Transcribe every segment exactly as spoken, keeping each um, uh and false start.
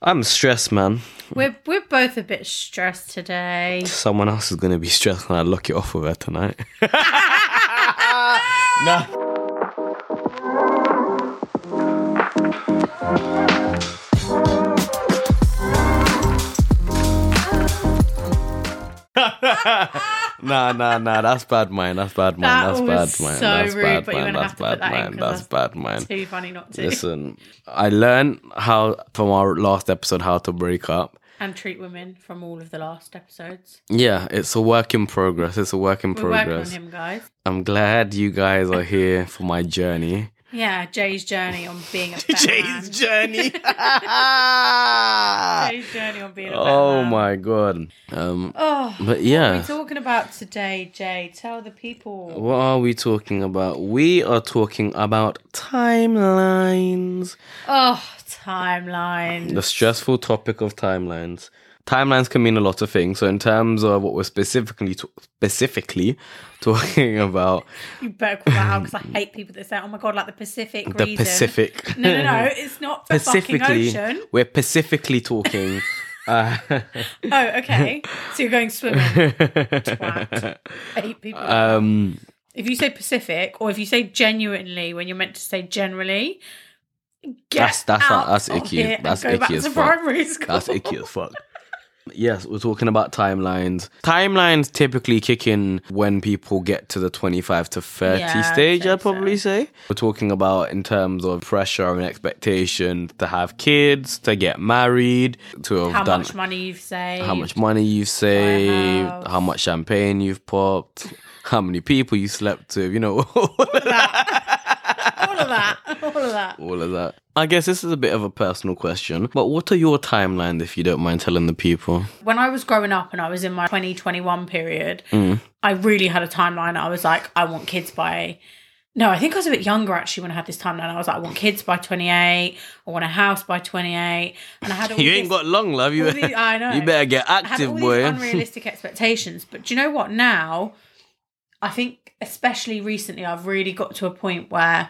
I'm stressed, man. We're we're both a bit stressed today. Someone else is going to be stressed when I lock it off with her tonight. Nah. nah, nah, nah. That's bad, man. That's bad, man. That That's was bad, man. so That's rude, bad, but you're man. gonna That's have to put bad, that in man. 'cause That's that's bad, man. Too funny not to. Listen, I learned how from our last episode how to break up. And treat women from all of the last episodes. Yeah, it's a work in progress. It's a work in We're progress. working on him, guys. I'm glad you guys are here for my journey. Yeah, Jay's journey on being a better Jay's man. journey. Jay's journey on being a better Oh man. my god. Um, Oh, but what are yeah. we talking about today, Jay? Tell the people. What are we talking about? We are talking about timelines. Oh, timelines. The stressful topic of timelines. Timelines can mean a lot of things. So in terms of what we're specifically to- specifically talking about, You better call that out because I hate people that say, "Oh my god, like the Pacific the region." Pacific. No, no, no. It's not the fucking Specifically, ocean. we're specifically talking. Uh, Oh, okay. So you're going swimming. Twat. I hate people. like that. um, If you say Pacific, or if you say genuinely when you're meant to say generally, get That's- that's- out that's of icky. here That's and go icky back as to fuck. primary school. that's icky as fuck. Yes, we're talking about timelines. Timelines typically kick in when people get to the twenty-five to thirty Yeah, I'd stage, say I'd probably so. say. We're talking about in terms of pressure and expectation to have kids, to get married, to have How done much money you've saved. how much money you've saved, house. how much champagne you've popped, how many people you slept with, you know, all of that. All of that. All of that. All of that. I guess this is a bit of a personal question, but what are your timelines, if you don't mind telling the people? When I was growing up and I was in my twenty twenty-one period, Mm. I really had a timeline. I was like, I want kids by... No, I think I was a bit younger actually when I had this timeline. I was like, I want kids by twenty-eight. I want a house by twenty-eight. And I had all You this, ain't got long, love. You, all these- I know. you better get I had active, all boy. these unrealistic expectations. But do you know what? Now, I think especially recently, I've really got to a point where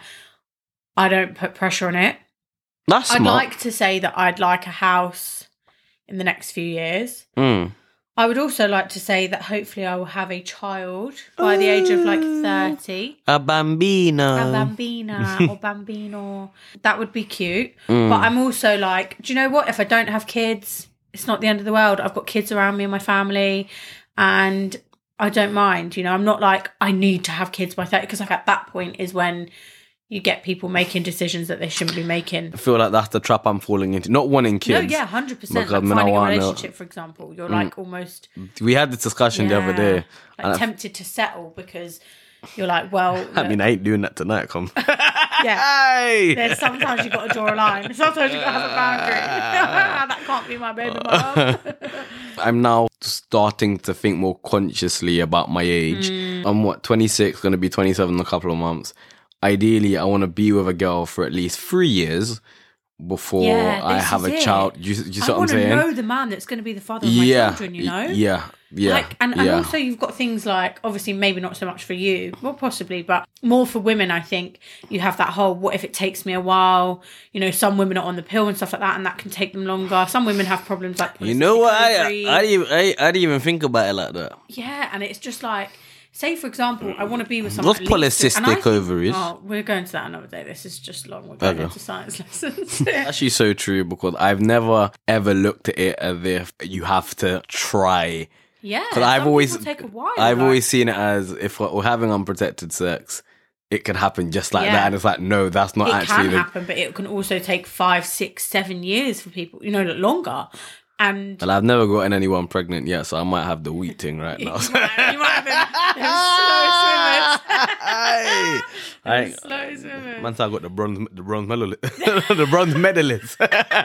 I don't put pressure on it. That's I'd smart. like to say that I'd like a house in the next few years. Mm. I would also like to say that hopefully I will have a child by the age of like thirty. A bambina. A bambina or bambino. That would be cute. Mm. But I'm also like, do you know what? If I don't have kids, it's not the end of the world. I've got kids around me and my family and I don't mind. You know, I'm not like, I need to have kids by thirty because like at that point is when you get people making decisions that they shouldn't be making. I feel like that's the trap I'm falling into. Not wanting kids. No, yeah, one hundred percent. Because Like I finding a wanna- relationship, for example. You're like almost... We had this discussion the other Yeah, day. like and I- tempted to settle because you're like, well... I look, mean, I ain't doing that tonight, come. yeah. Hey! There's sometimes you've got to draw a line. Sometimes you've got to have a boundary. That can't be my baby mum. I'm now starting to think more consciously about my age. Mm. I'm what, twenty-six, going to be twenty-seven in a couple of months. Ideally, I want to be with a girl for at least three years before Yeah, I this have is a it. child. Do you, do you see I what I'm want to saying? know the man that's going to be the father of my yeah, children, you know? yeah, yeah, Like, and, and yeah. also you've got things like, obviously maybe not so much for you, well possibly, but more for women, I think. You have that whole, what if it takes me a while? You know, some women are on the pill and stuff like that, and that can take them longer. Some women have problems like You know what? I, I, polycystic I, didn't even, I, I didn't even think about it like that. Yeah, and it's just like, say for example, I want to be with someone. What's at least- and I polycystic think- ovaries? Oh, we're going to that another day. This is just long. We're going Okay. into science lessons. Actually, so true because I've never ever looked at it as if you have to try. yeah, Because I've some always, people take a while. I've like- always seen it as if we're having unprotected sex, it could happen just like Yeah. that, and it's like, no, that's not it actually. can the, happen, but it can also take five, six, seven years for people. You know, longer. And And I've never gotten anyone pregnant yet, so I might have the wheat thing right now. you might, you might have been them Hey, I ain't- slow swimmers. Slow swimmers. man, I got the bronze, the bronze medalist, the bronze medalist.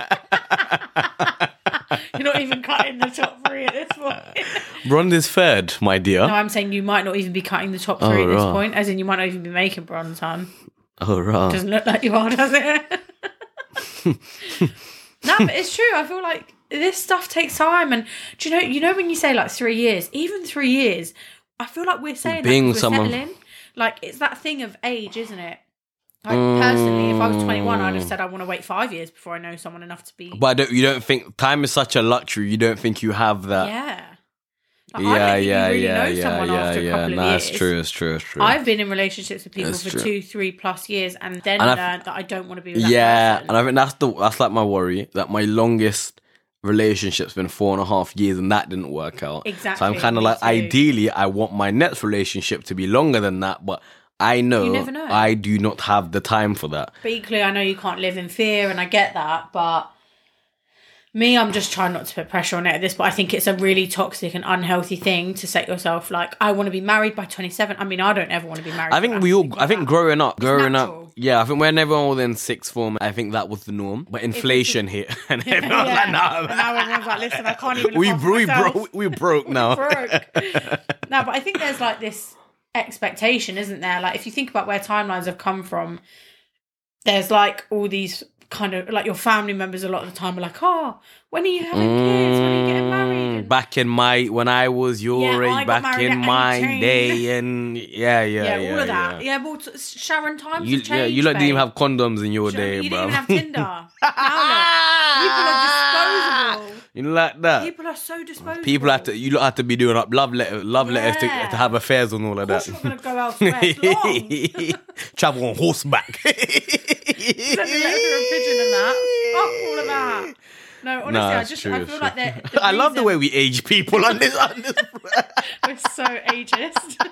You're not even cutting the top three at this point. Bronze is third, my dear. No, I'm saying you might not even be cutting the top three Oh, at this right. point, as in you might not even be making bronze, hun. Oh, right. Doesn't look like you are, does it? No, but it's true. I feel like this stuff takes time, and do you know? You know when you say like three years, even three years, I feel like we're saying Being that 'cause we're someone- settling. Like it's that thing of age, isn't it? Like, personally, if I was twenty-one, I'd have said I want to wait five years before I know someone enough to be. But I don't, you don't think time is such a luxury? You don't think you have that? Yeah. Like, Yeah, I don't think yeah, you really yeah, know yeah, someone yeah, after a yeah. couple of No, years. it's true. It's true. It's true. I've been in relationships with people It's for true. two, three plus years, and then And learned I've- that I don't want to be with that Yeah, person. and I think that's the that's like my worry, that my longest relationship's been four and a half years, and that didn't work out. Exactly, So I'm kind of me like, too. ideally, I want my next relationship to be longer than that, but I know, You never know. I do not have the time for that. But equally, I know you can't live in fear, and I get that. But me, I'm just trying not to put pressure on it at this. But I think it's a really toxic and unhealthy thing to set yourself like, I want to be married by twenty-seven. I mean, I don't ever want to be married. I by think we all, thinking I think that. growing up, growing natural. up, yeah, I think when everyone was in sixth form, I think that was the norm. But inflation hit, and everyone was Yeah. like, nah, And now everyone's like, listen, I can't even. Look we, after bro- we myself. broke, we broke now. broke. No, but I think there's like this expectation, isn't there? Like if you think about where timelines have come from, there's like all these kind of like your family members a lot of the time are like, oh, when are you having kids? When are you getting married? And, Back in my, when I was your Yeah, I age, got back married in at my eighteen. day, and yeah, yeah, yeah, yeah, all of that. yeah. Yeah, well, t- Sharon, times You, have yeah, changed. you lot didn't even babe. have condoms in your You day, didn't bro. even have Tinder. Now look, people are disposable. You know, like that. People are so disposable. People have to, you lot have to be doing up love letters, love letters to, Yeah. to have affairs and all of Of course that. you're not going to go elsewhere. It's long. Travel on horseback. Send a letter through a pigeon and that. Fuck all of that. No, honestly, Nah, I it's just true, I it's feel true. like they're, the I love the reason- way we age people on this. On this. We're so ageist.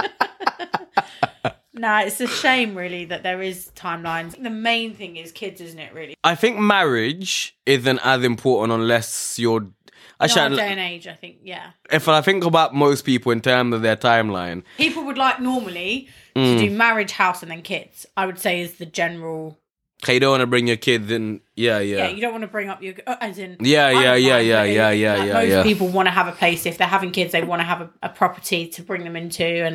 Nah, it's a shame really that there is timelines. The main thing is kids, isn't it? Really, I think marriage isn't as important unless you're. in Actually, our day and age, I think, yeah. if I think about most people in terms of their timeline, People would like normally Mm. to do marriage, house, and then kids. I would say is the general. okay, you don't want to bring your kids in. Yeah, Yeah, yeah. you don't want to bring up your uh, as in. Yeah, I yeah, don't yeah, mind, yeah, but yeah, it- yeah, like, yeah, Most yeah. people want to have a place. If they're having kids, they want to have a, a property to bring them into and.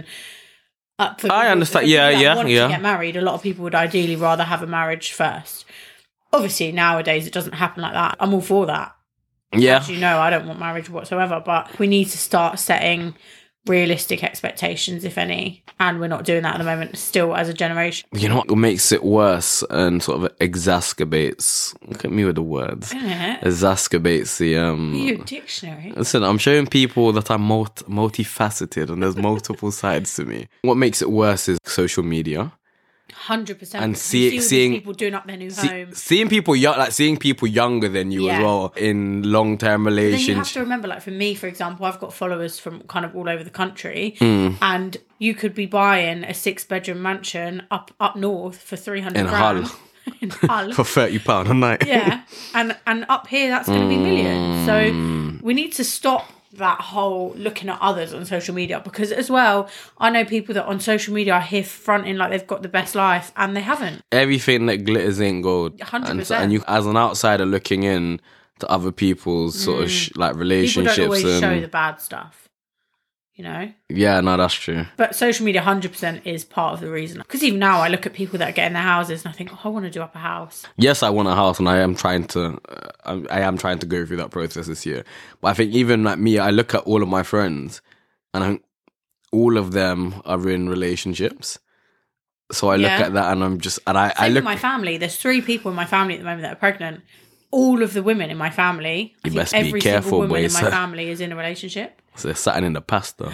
Up for I people- understand. for people Yeah, that yeah, want yeah. To get married, a lot of people would ideally rather have a marriage first. Obviously, nowadays it doesn't happen like that. I'm all for that. Yeah. As you know, I don't want marriage whatsoever, but we need to start setting realistic expectations, if any, and we're not doing that at the moment still as a generation. You know what makes it worse and sort of exacerbates, look at me with the words, Isn't it? exacerbates the, Are um, you a dictionary? listen, I'm showing people that I'm multi- multifaceted and there's multiple sides to me. What makes it worse is social media. Hundred percent. And You see- see all seeing- these people doing up their new See, home. seeing people young, like seeing people younger than you as Yeah. well in long-term Then you have relationships. to remember, like for me, for example, I've got followers from kind of all over the country, Hmm. and you could be buying a six-bedroom mansion up up north for three hundred In grand. Hull. In Hull. For thirty pounds a night. Yeah, and and up here that's going to be millions. So Hmm. we need to stop that whole looking at others on social media, because as well, I know people that on social media are here fronting like they've got the best life and they haven't. Everything that glitters ain't gold. one hundred And, percent. and you, as an outsider looking in to other people's sort of sh- like People relationships, don't always and show the bad stuff, you know. yeah, no, that's true. But social media one hundred percent is part of the reason. Because even now I look at people that get in their houses and I think, oh, I want to do up a house. Yes, I want a house, and I am trying to, uh, I'm- I am trying to go through that process this year. But I think even like me, I look at all of my friends, and I think all of them are in relationships. So I look Yeah. at that, and I'm just, and I, Same I with look. my family. There's three people in my family at the moment that are pregnant. All of the women in my family, I You think best be every careful, single woman boy, in my sir. family is in a relationship. So there's something in the pasta.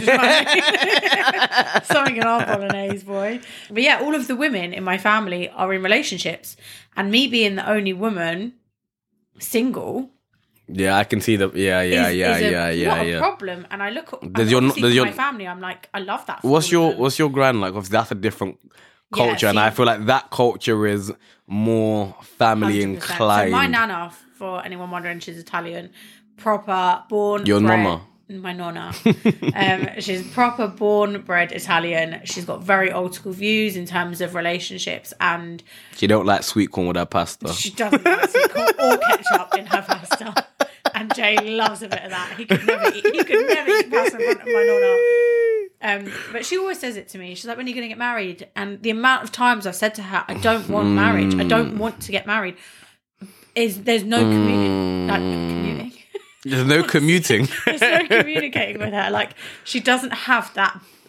Something in our bolognese, boy. But yeah, all of the women in my family are in relationships. And me being the only woman single Yeah, I can see the. Yeah, yeah, is, yeah, is a, yeah, yeah, not a yeah. problem. And I look at Does and your- obviously does for your- my family, I'm like, I love that. for What's all of your them. What's your grand like? Obviously, that's a different Yeah, culture, and see- I feel like that culture is more family one hundred percent. inclined. So my nana, for anyone wondering, she's Italian, proper born. Your bred, nonna? My nonna. um, she's proper born bred Italian. She's got very old school views in terms of relationships, and She don't like sweet corn with her pasta. she doesn't like sweet corn or ketchup in her pasta. And Jay loves a bit of that. He could never eat. He could never eat pasta in front of my nonna. Um, but she always says it to me. She's like, "When are you going to get married?" And the amount of times I've said to her, "I don't want marriage. I don't want to get married." Is there's no commuting, like commuting. There's no commuting. There's no communicating with her. Like she doesn't have that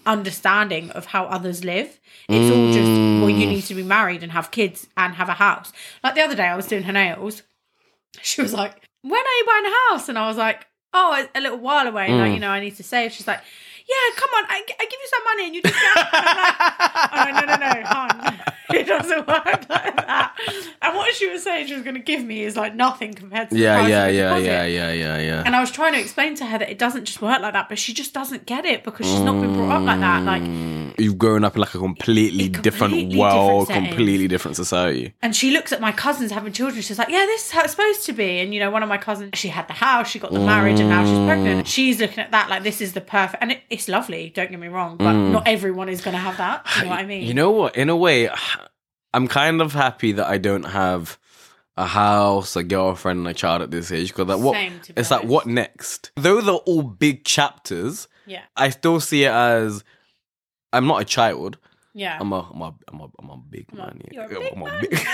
understanding of how others live. It's all just, well, you need to be married and have kids and have a house. Like the other day, I was doing her nails. She was like, when are you buying a house? And I was like, oh, a little while away. Mm. Like, you know, I need to save. She's like, yeah, come on, I, I give you some money and you just go. I'm like, oh, no, no, no, hon. It doesn't work like that. And what she was saying she was going to give me is like nothing compared to yeah, the price yeah, of the yeah, deposit. yeah, yeah, yeah, yeah. And I was trying to explain to her that it doesn't just work like that, but she just doesn't get it because she's not been brought up like that. Like, you've grown up in like a completely, completely different world, different completely different society. And she looks at my cousins having children. She's like, yeah, this is how it's supposed to be. And, you know, one of my cousins, she had the house, she got the marriage, and now she's pregnant. She's looking at that like this is the perfect. And it, it's lovely, don't get me wrong, but mm. not everyone is going to have that. You know what I mean? You know what? In a way, I'm kind of happy that I don't have a house, a girlfriend, and a child at this age. Because like, what, Same, to be it's like, honest. what next? Though they're all big chapters, Yeah. I still see it as I'm not a child. Yeah. I'm a, I'm a, I'm a, I'm a big I'm a- man. you're a Yeah. big I'm man. big.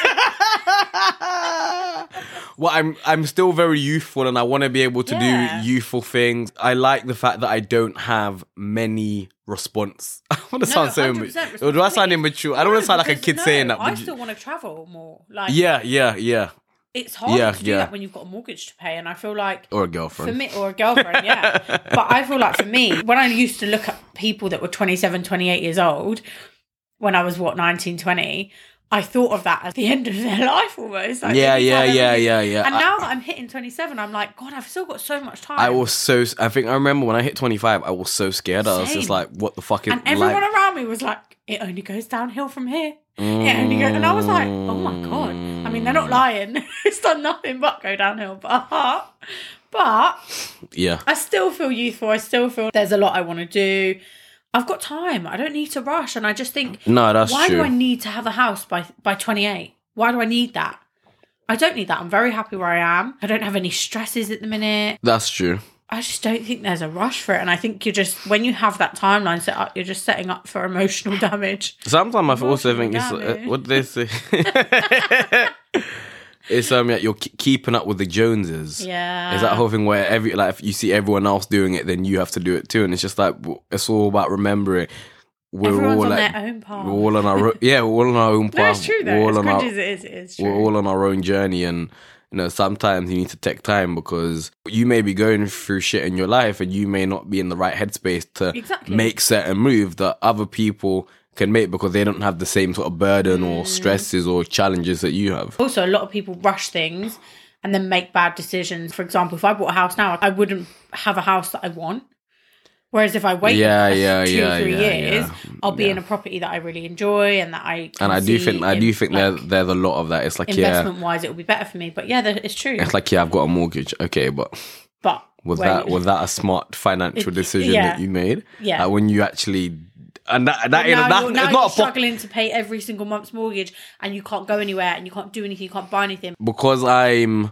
Well, I'm, I'm still very youthful, and I want to be able to Yeah. do youthful things. I like the fact that I don't have many response. I want to No, sound so one hundred percent immature. Do I sound responsibility. immature? I don't want to sound like a because kid no, saying that. I but you- still want to travel more. Like, yeah, yeah, yeah. it's hard Yeah, to do yeah. that when you've got a mortgage to pay. And I feel like Or a for girlfriend. me, or a girlfriend, yeah. But I feel like for me, when I used to look at people that were twenty-seven, twenty-eight years old, when I was, what, nineteen, twenty, I thought of that as the end of their life almost. Like, Yeah, every yeah, time I yeah, look at- yeah, yeah. And I- now that I'm hitting twenty-seven, I'm like, God, I've still got so much time. I was so. I think I remember when I hit twenty-five, I was so scared. I was Same. just like, "What the fuck is?" And everyone like, around me was like, it only goes downhill from here. It only goes, and I was like, oh my God. I mean, they're not lying. It's done nothing but go downhill. But, but yeah, I still feel youthful. I still feel there's a lot I want to do. I've got time. I don't need to rush. And I just think, no, that's why true. do I need to have a house by by twenty-eight? Why do I need that? I don't need that. I'm very happy where I am. I don't have any stresses at the minute. That's true. I just don't think there's a rush for it. And I think you're just, when you have that timeline set up, you're just setting up for emotional damage. Sometimes I also think Emotional it's uh, damage. what do they say. It's um yeah, you're ke- keeping up with the Joneses. Yeah. It's that whole thing where every like if you see everyone else doing it, then you have to do it too, and it's just like w- it's all about remembering. We're Everyone's all on like their own path. we're all on our o- yeah, we're all on our own path. No, it's true though. We're all As on our, cringe as it is, it is true. we're all on our own journey, and you know sometimes you need to take time because you may be going through shit in your life, and you may not be in the right headspace to Exactly. make certain moves that other people can make because they don't have the same sort of burden Mm. or stresses or challenges that you have. Also, a lot of people rush things and then make bad decisions. For example, if I bought a house now, I wouldn't have a house that I want. Whereas if I wait Yeah, for yeah, two yeah, or three yeah, years, yeah. I'll be Yeah. in a property that I really enjoy and that I can And I do see think I do in, think like, there there's a lot of that. It's like yeah, investment wise, it will be better for me. But yeah, that- it's true. it's like yeah, I've got a mortgage. Okay, but But was when that you- was that a smart financial It- decision yeah. that you made? Yeah. Like when you actually and that that now is that, you're, now it's you're not a po- struggling to pay every single month's mortgage and you can't go anywhere and you can't do anything, you can't buy anything. because I'm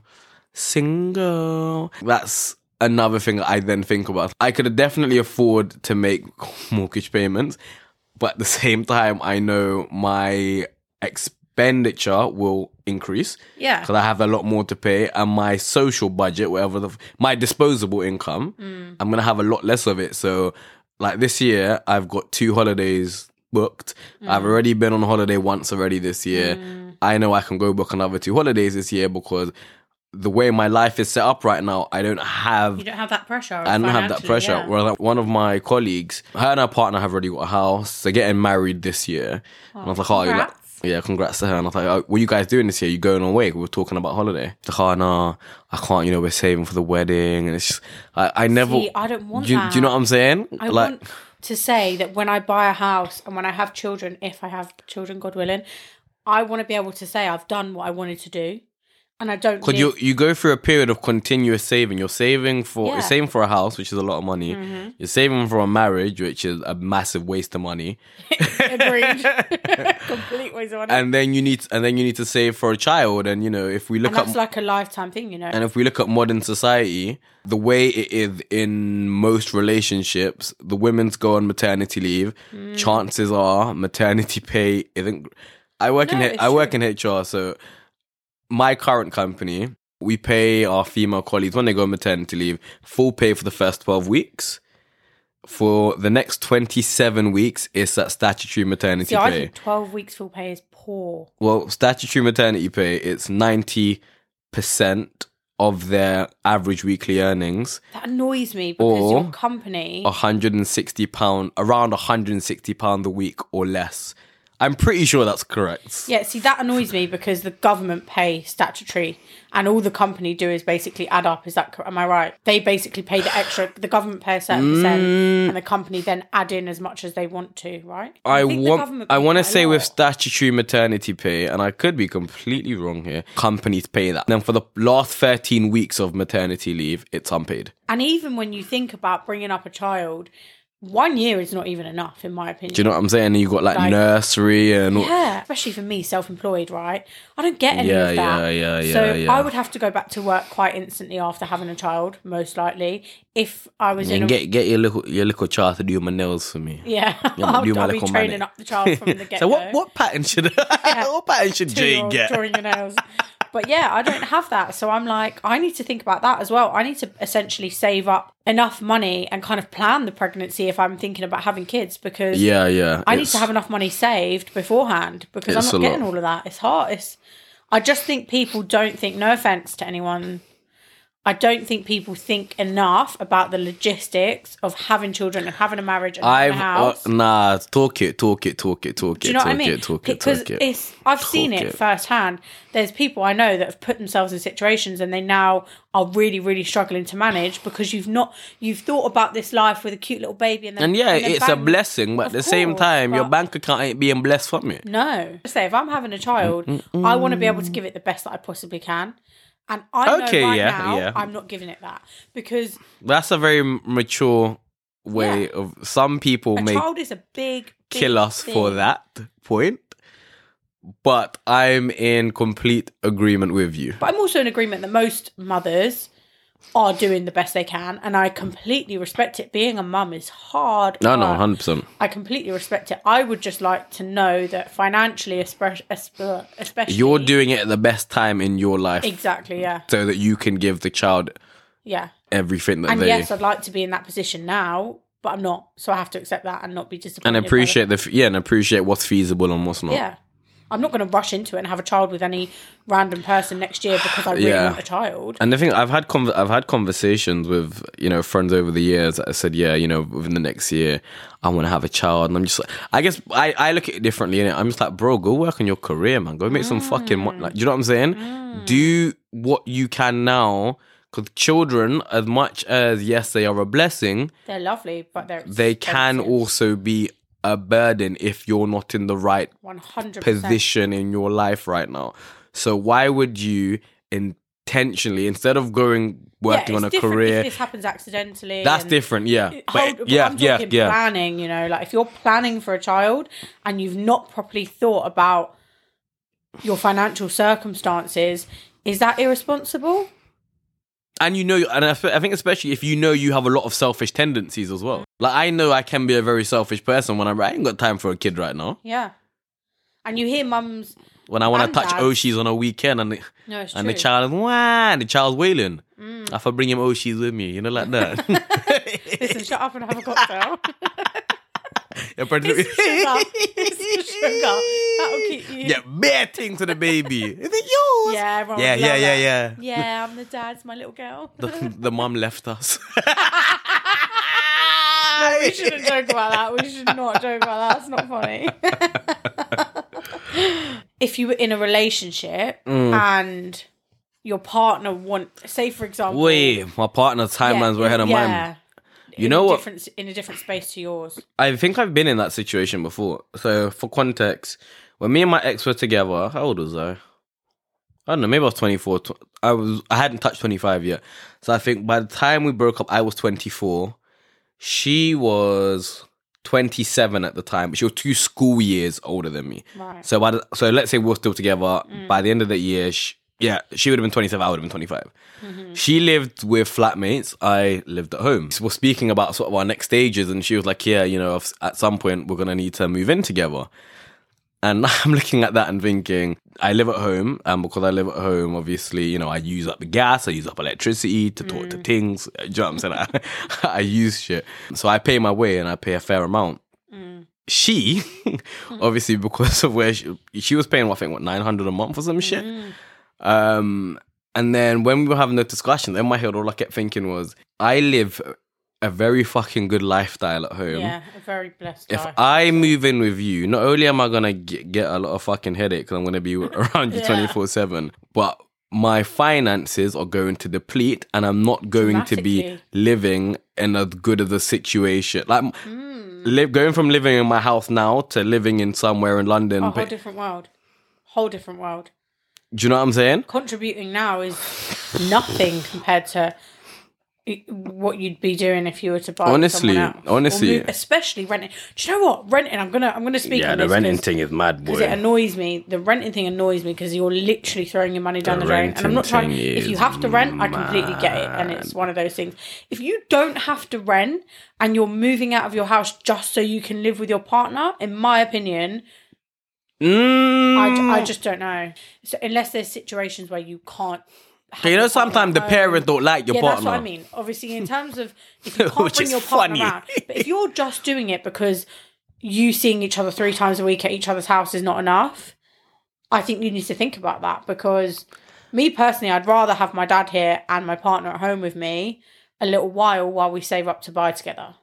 single. That's another thing I then think about. I could definitely afford to make mortgage payments, but at the same time, I know my expenditure will increase Yeah. because I have a lot more to pay, and my social budget, whatever the my disposable income, Mm. I'm gonna have a lot less of it. So, like this year, I've got two holidays booked. Mm. I've already been on holiday once already this year. I know I can go book another two holidays this year because the way my life is set up right now, I don't have You don't have that pressure. I don't have that financially, pressure. yeah. Whereas like one of my colleagues, her and her partner have already got a house. They're getting married this year. and I was like, oh, you're like, congrats. yeah, congrats to her. And I was like, oh, what are you guys doing this year? You going away? We were talking about holiday. She's like, oh, no, I can't, you know, we're saving for the wedding. And it's just, I, I never, See, I don't want do, you- that. do you know what I'm saying? I like, want to say that when I buy a house and when I have children, if I have children, God willing, I want to be able to say I've done what I wanted to do. And I don't Because live- you you go through a period of continuous saving. You're saving for Yeah. you're saving for a house, which is a lot of money. Mm-hmm. You're saving for a marriage, which is a massive waste of money. Agreed. Complete waste of money. And then you need and then you need to save for a child. And you know, if we look And that's at like a lifetime thing, you know. and if we look at modern society, the way it is in most relationships, the women's go on maternity leave. Mm. Chances are maternity pay isn't. I work No, in it's I work true. in H R, so my current company, we pay our female colleagues when they go on maternity leave full pay for the first twelve weeks. for the next twenty-seven weeks, it's that statutory maternity See, I pay. think twelve weeks full pay is poor. Well, statutory maternity pay, it's ninety percent of their average weekly earnings. That annoys me because Or your company... one hundred sixty pounds, around one hundred sixty pounds a week or less. I'm pretty sure that's correct. Yeah, see, that annoys me because the government pay statutory and all the company do is basically add up. Is that, am I right? They basically pay the extra, the government pay a certain Mm. percent and the company then add in as much as they want to, right? I think the want government I pay want to quite a say with lot. statutory maternity pay, and I could be completely wrong here, companies pay that. Then for the last thirteen weeks of maternity leave, it's unpaid. And even when you think about bringing up a child, one year is not even enough, in my opinion. Do you know what I'm saying? You got like, Like- nursery and all. Yeah, especially for me, self-employed, right? I don't get any Yeah, of that. yeah, yeah, yeah, So yeah. I would have to go back to work quite instantly after having a child, most likely. If I was in And a... get get your little your little child to do my nails for me. yeah, Yeah, I'll, do my I'll be little training money. up the child from the get-go. So what what pattern should what pattern should Jay Two-year-old get? drawing your nails. But yeah, I don't have that. So I'm like, I need to think about that as well. I need to essentially save up enough money and kind of plan the pregnancy if I'm thinking about having kids because Yeah, yeah. I need it's- to have enough money saved beforehand because It's I'm a not getting lot. all of that. It's hard. It's, I just think people don't think, no offense to anyone, I don't think people think enough about the logistics of having children and having a marriage and having I've a house. uh, nah, talk it, talk it, talk it, talk it, Do you know talk what I mean? it, talk it, Because talk it. it's I've seen Talk it, it. firsthand. There's people I know that have put themselves in situations and they now are really, really struggling to manage because you've not you've thought about this life with a cute little baby and then And yeah, and then it's a bang. blessing, but at Of the same course, time, your but- bank account ain't being blessed from it. No. Say if I'm having a child, I want to be able to give it the best that I possibly can. And I know Okay, right yeah, now yeah. I'm not giving it that because That's a very m- mature way Yeah. of. Some people a may child is a big, big kill us for thing. that point, but I'm in complete agreement with you. But I'm also in agreement that most mothers are doing the best they can, and I completely respect it. Being a mum is hard. No, no, work. one hundred percent. I completely respect it. I would just like to know that financially, especially, especially You're doing it at the best time in your life, exactly, yeah, so that you can give the child yeah. everything that And they yes, I'd like to be in that position now, but I'm not. So I have to accept that and not be disappointed. and by the- appreciate the f- yeah, and appreciate what's feasible and what's not. Yeah. I'm not going to rush into it and have a child with any random person next year because I really Yeah. want a child. And the thing I've had con- I've had conversations with, you know, friends over the years that said, yeah, you know, within the next year I want to have a child, and I'm just like, I guess I, I look at it differently, innit? I'm just like, bro, go work on your career, man. Go make some fucking money. Like, do you know what I'm saying? Do what you can now, because children, as much as yes, they are a blessing, They're lovely, but they're they can expensive. also be a burden if you're not in the right one hundred percent. position in your life right now. So why would you intentionally, instead of going working Yeah, on a it's different career, if this happens accidentally. that's and- different, yeah. Hold, But but yeah, I'm yeah, talking yeah. planning, you know, like if you're planning for a child and you've not properly thought about your financial circumstances, is that irresponsible? And you know, and I I think especially if you know you have a lot of selfish tendencies as well. Like I know I can be a very selfish person when I'm, I ain't got time for a kid right now. Yeah. And you hear mums, When I want to And touch dads. Oshis on a weekend and the, no, it's and true. the child is wah, and the child's wailing. Mm. I have to bring him Oshis with me, you know, like that. Listen, shut up and have a cocktail. Yeah, but- It's the sugar. It's the sugar. That'll keep you. Yeah, bare thing to the baby. Is it yours? Yeah, everyone yeah, would yeah, love yeah, that. yeah. Yeah, I'm the dad's my little girl. The, the mum left us. No, we shouldn't joke about that. We should not joke about that. It's not funny. If you were in a relationship Mm. and your partner want, say for example, Wait, my partner's timelines were ahead of mine. yeah, You in know a what? different, in a different space to yours. I think I've been in that situation before. So, for context, when me and my ex were together, how old was I? I don't know, maybe I was twenty-four. Tw- I was I hadn't touched twenty-five yet. So I think by the time we broke up, I was twenty-four. She was twenty-seven at the time, but she was two school years older than me. Right. So by the, so let's say we were still together. By the end of the year, she, yeah, she would have been twenty-seven. I would have been twenty-five. She lived with flatmates. I lived at home. So we're speaking about sort of our next stages, and she was like, "Yeah, you know, at some point we're gonna need to move in together." And I'm looking at that and thinking, I live at home, and because I live at home, obviously, you know, I use up the gas, I use up electricity to talk Mm. to things. Do you know what I'm saying? I, I use shit. So I pay my way and I pay a fair amount. Mm. She, obviously, because of where she, she was paying, what, I think, what, nine hundred a month or some shit? Mm. Um, and then when we were having the discussion, in my head, all I kept thinking was, I live a very fucking good lifestyle at home. Yeah, a very blessed If life. I move in with you, not only am I going to get, get a lot of fucking headache because I'm going to be around you Yeah. twenty-four seven, but my finances are going to deplete and I'm not going to be Dramatically. living in as good of a situation. Like, Mm. live, going from living in my house now to living in somewhere in London. A whole but- different world. Whole different world. do you know what I'm saying? Contributing now is nothing compared to i- what you'd be doing if you were to buy with Honestly, someone else. Or honestly. move- especially renting. Do you know what? Renting, I'm gonna I'm gonna speak Yeah, on the this renting 'cause- thing is mad, because it boy. annoys me. The renting thing annoys me because you're literally throwing your money down The the, drain. And I'm not renting trying. thing If you is have to rent, I completely get it, and it's one of those things. If you don't have to rent and you're moving out of your house just so you can live with your partner, in my opinion, Mm. I, ju- I just don't know. So unless there's situations where you can't. have You know, your partner sometimes the at parents home. don't like your yeah, partner. that's what I mean. Obviously, in terms of if you can't Which bring is your partner funny. around, but if you're just doing it because you seeing each other three times a week at each other's house is not enough, I think you need to think about that. Because me personally, I'd rather have my dad here and my partner at home with me a little while while we save up to buy together.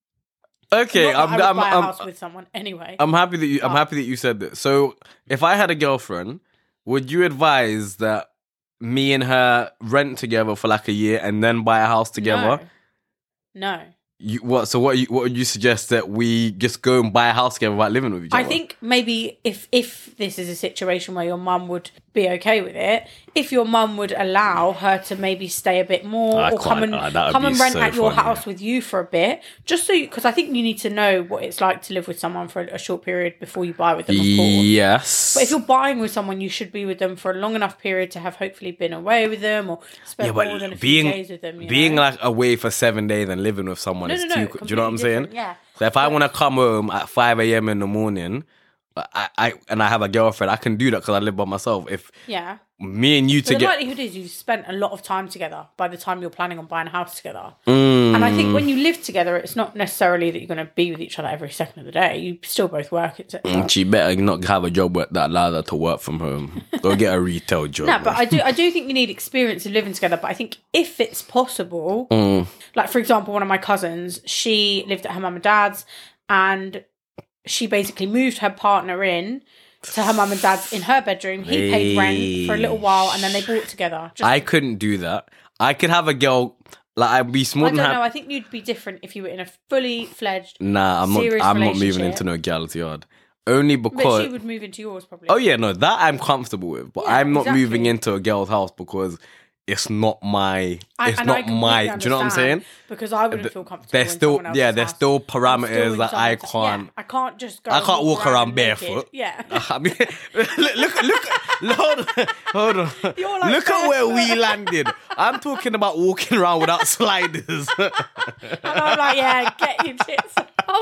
Okay, Not I'm, that I I'm, would buy a I'm, house with someone anyway. I'm happy that you. I'm But- happy that you said that. So, if I had a girlfriend, would you advise that me and her rent together for like a year and then buy a house together? No. no. You, what? So what? You, what would you suggest that we just go and buy a house together without living with each other? I think maybe if if this is a situation where your mum would be okay with it, if your mum would allow her to maybe stay a bit more I or come can't- and uh, that would come be and rent so at your funny. house with you for a bit, just so because I think you need to know what it's like to live with someone for a short period before you buy with them. Of course. Yes. But if you're buying with someone, you should be with them for a long enough period to have hopefully been away with them or spent yeah, more than a but few being days with them. You being know? like away for seven days and living with someone No, is no, no, too. Do you know what I'm completely saying? different, yeah. So if I want to come home at five a.m. in the morning, I, I and I have a girlfriend, I can do that because I live by myself. If yeah. me and you But the together, likelihood is you've spent a lot of time together by the time you're planning on buying a house together. Mm. And I think when you live together, it's not necessarily that you're going to be with each other every second of the day. You still both work, et cetera. she better not have a job that allows her to work from home. Go get a retail job. No, but man. I do I do think you need experience of living together. But I think if it's possible, Mm. like for example, one of my cousins, she lived at her mum and dad's and she basically moved her partner in to her mum and dad's in her bedroom. He paid rent for a little while and then they bought together. Just, I couldn't do that. I could have a girl like I'd be I small don't than know. happy. I think you'd be different if you were in a fully fledged. Nah, I'm not. serious I'm not moving relationship. into no girl's yard. Only But because. she would move into yours probably. Oh yeah, no, that I'm comfortable with. But Yeah, I'm not exactly. moving into a girl's house because it's not my. I- It's and I not my. completely Do you know what I'm saying? understand, Because I wouldn't feel comfortable. There's in still, someone else's yeah, there's house. still I'm parameters still in that I someone's- can't. Yeah, I can't just go. I and can't walk around naked. barefoot. Yeah. I mean, look, look, look, hold on, hold on. You're like look at where we barefoot. landed. I'm talking about walking around without sliders. And I'm like, yeah, get your tits out.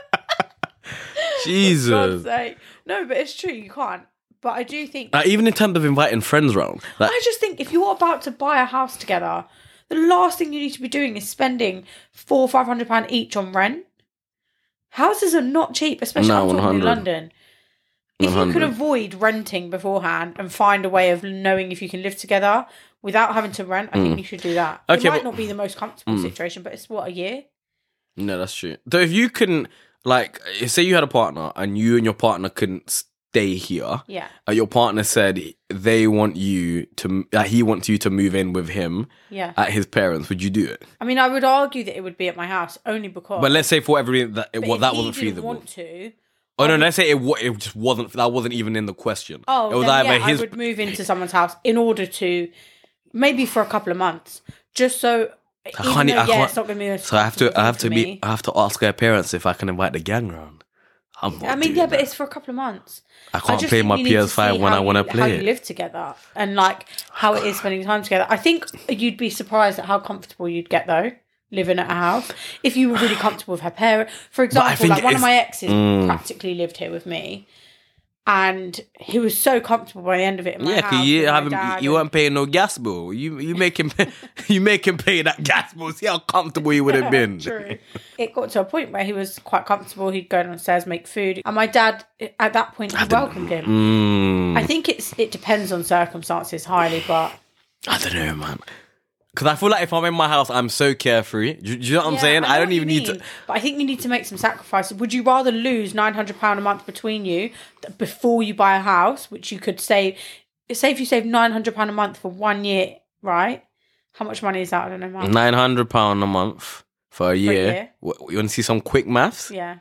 Jesus. God's sake. No, but it's true. You can't. But I do think. Like, even in terms of inviting friends round, like, I just think if you're about to buy a house together, the last thing you need to be doing is spending four or five hundred pound each on rent. Houses are not cheap, especially No, I'm talking in one hundred. London. If you one could hundred. avoid renting beforehand and find a way of knowing if you can live together without having to rent, I think you should do that. Okay, it might but- not be the most comfortable situation, but it's what, a year? no, that's true. So if you couldn't, like, say you had a partner and you and your partner couldn't stay here, Yeah. uh, your partner said they want you to, uh, he wants you to move in with him Yeah. at his parents, would you do it? I mean, I would argue that it would be at my house only because. But let's say for whatever reason that, it, but well, if that he wasn't didn't feasible. want to. Oh no, let's say it wa- it just wasn't, that wasn't even in the question. Oh, it was then, either yeah, his. I would move into someone's house in order to, maybe for a couple of months, just so. Even Honey, though, I yeah, can't- it's not going to be. a So I have to, I have to for be, me. I have to ask her parents if I can invite the gang round. I'm not I mean, doing yeah, but that. it's for a couple of months. I can't just play think my you need P to S five see when how I want to you- play How it. you live together and like how it is spending time together. I think you'd be surprised at how comfortable you'd get though living at a house if you were really comfortable with her parents. For example, think like one of it's- my exes Mm. practically lived here with me, And he was so comfortable by the end of it in my Yeah, house. because you with my haven't, dad you and- weren't paying no gas bill. You you make him you make him pay that gas bill. See how comfortable he would have been. True. It got to a point where he was quite comfortable. He'd go downstairs, make food, and my dad at that point he welcomed him. Mm, I think it's it depends on circumstances highly, but I don't know, man. Because I feel like if I'm in my house, I'm so carefree. Do, do you know what I'm Yeah, saying? know I don't what you even need mean, to. But I think you need to make some sacrifices. Would you rather lose nine hundred pounds a month between you th- before you buy a house, which you could save? Say if you save nine hundred pounds a month for one year, right? How much money is that? I don't know. Month. Nine hundred pound a month for a year. year. What, you want to see some quick maths? Yeah.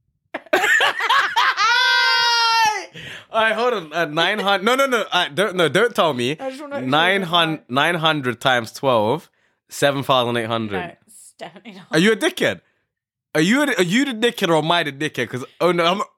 All right, hold on. Uh, nine hundred. No, no, no. Uh, don't no. Don't tell me. I just wanna- Nine hundred. Nine hundred times twelve. Seven thousand eight hundred. No, it's definitely not. Are you a dickhead? Are you a, are you the dickhead or am I the dickhead? Because oh no, I'm.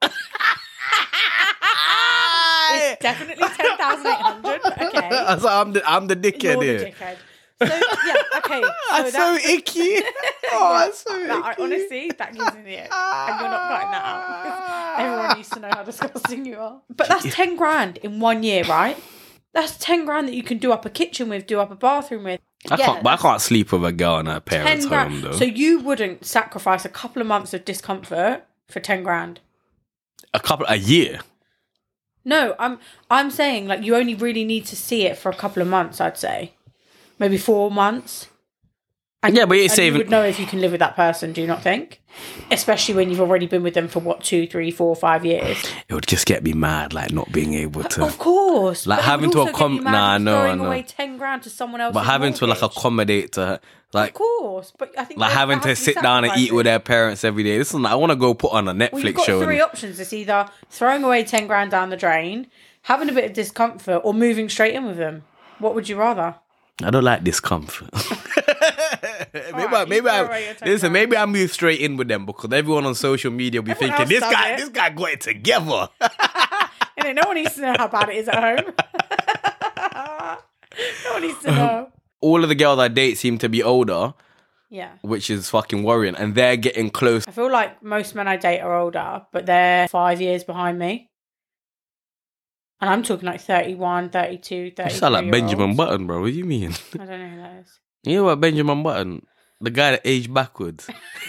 It's definitely ten thousand eight hundred. Okay. So I'm the I'm the dickhead You're here. the dickhead. So yeah, okay. So That's so that's- icky. Oh, that's so icky. That, I, honestly, that gives me the ick. And you're not cutting that out. Because everyone needs to know how disgusting you are. But that's ten grand in one year, right? That's ten grand that you can do up a kitchen with, do up a bathroom with. I Yeah, can't. But I can't sleep with a girl in her parents' ten grand. home though. So you wouldn't sacrifice a couple of months of discomfort for ten grand? A couple a year. No, I'm I'm saying like you only really need to see it for a couple of months. I'd say maybe four months. And Yeah, but you're and saving- You would know if you can live with that person. Do you not think? Especially when you've already been with them for what two, three, four, five years. It would just get me mad, like not being able to. Of course, Like but it having would to also get accom- you mad nah, if I know, throwing I know. away ten grand to someone else. But having to like accommodate to her, like Of course, but I think like there- having there to has be sit down and eat with sacrifices. their parents every day. Listen, I want to go put on a Netflix Well, you've got show. three and- options. It's either throwing away ten grand down the drain, having a bit of discomfort, or moving straight in with them. What would you rather? I don't like discomfort. maybe Alright, I, you maybe throw I away your ten listen. grand. Maybe I move straight in with them because everyone on social media will be Everyone thinking this else does guy, it. this guy got it together. You know, no one needs to know how bad it is at home. No one needs to know. All of the girls I date seem to be older, Yeah. which is fucking worrying, and they're getting close. I feel like most men I date are older, but they're five years behind me. And I'm talking like thirty-one, thirty-two, You thirty-three sound like year Benjamin olds. Button, bro. What do you mean? I don't know who that is. You know what, Benjamin Button, the guy that aged backwards.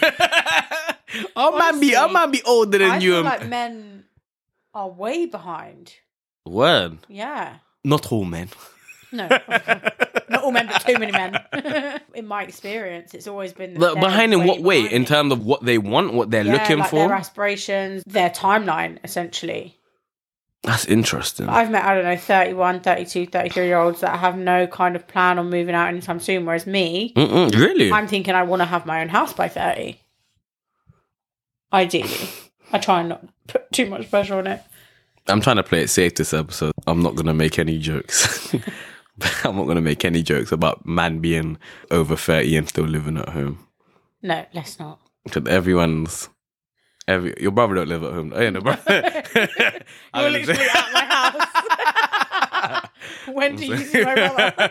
I might be, I Honestly, might be older than I you. feel and- like men are way behind. Word. Yeah. Not all men. No. Not all men, but too many men. In my experience, it's always been... that But they're behind in way what way? behind In me. terms of what they want, what they're Yeah, looking like for? their aspirations, their timeline, essentially. That's interesting. I've met, I don't know, thirty-one, thirty-two, thirty-three year olds that have no kind of plan on moving out anytime soon. Whereas me, Mm-mm, really? I'm thinking I want to have my own house by thirty. Ideally. I try and not put too much pressure on it. I'm trying to play it safe this episode. I'm not going to make any jokes. I'm not going to make any jokes about man being over thirty and still living at home. No, let's not. Because everyone's... Every, your brother don't live at home. Oh, yeah, no, bro. You're literally at my house. When do you see my brother?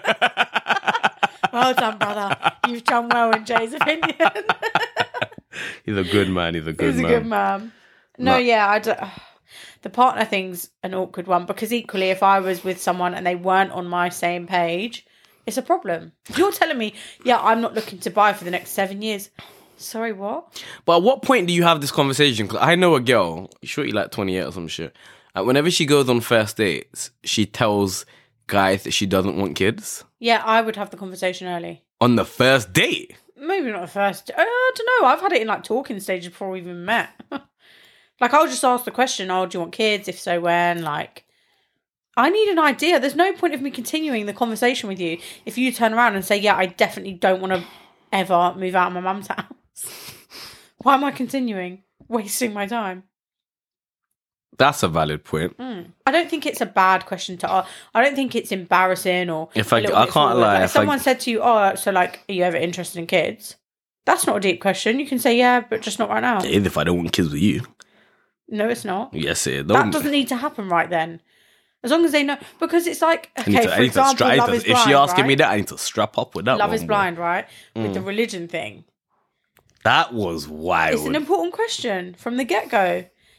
Well done, brother. You've done well in Jay's opinion. He's a good man. He's a good He's a man. good man. No, No. yeah, I don't, the partner thing's an awkward one because equally, if I was with someone and they weren't on my same page, it's a problem. You're telling me, yeah, I'm not looking to buy for the next seven years. Sorry, what? But at what point do you have this conversation? Because I know a girl, shorty like twenty-eight or some shit. And whenever she goes on first dates, she tells guys that she doesn't want kids Yeah, I would have the conversation early. on the first date. Maybe not the first. I don't know. I've had it in like talking stages before we even met. Like, I'll just ask the question, oh, do you want kids? If so, when? Like, I need an idea. There's no point of me continuing the conversation with you if you turn around and say, yeah, I definitely don't want to ever move out of my mum's house. Why am I continuing? Wasting my time. That's a valid point. Mm. I don't think it's a bad question to ask. I don't think it's embarrassing or. If I- a little I bit can't forward. lie, Like, if if I- someone said to you, "Oh, so like, are you ever interested in kids?" That's not a deep question. You can say, "Yeah, but just not right now." It is if I don't want kids with you. No, it's not. Yes, it That don't. doesn't need to happen right then. As long as they know, because it's like, I need okay, to- I for need to example, stra- I need Love to- is if Blind, she asking right? me that, I need to strap up with that. Love one, is boy. Blind, right? With the religion thing. That was wild. It's an important question from the get-go.